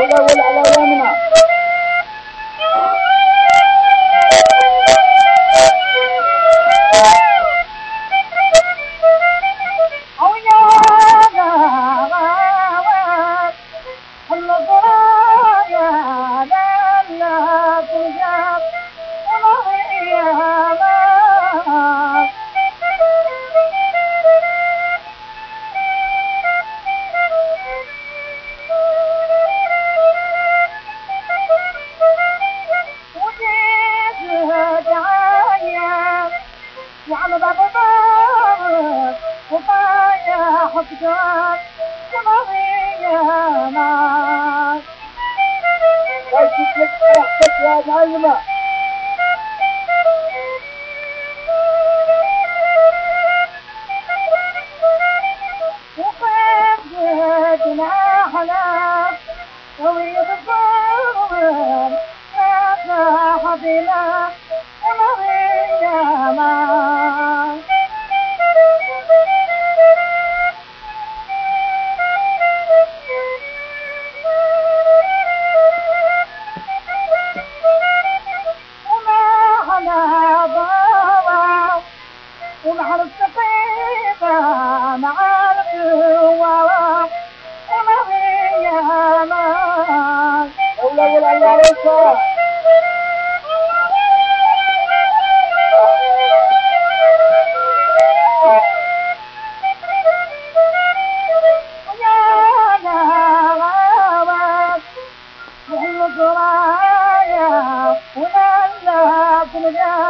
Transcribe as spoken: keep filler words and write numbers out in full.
الأول على يمنا وعلى باب الباب وبايع حفظات ومضينا كيف تفرحتك يا معلمة وقد جناحنا طويل الظلم فتح بنا ومضينا ومع السقيفة مع القوة ومغياما أولا والعيارسة ويانا غاوات وحل الزرايا ونالات الجاه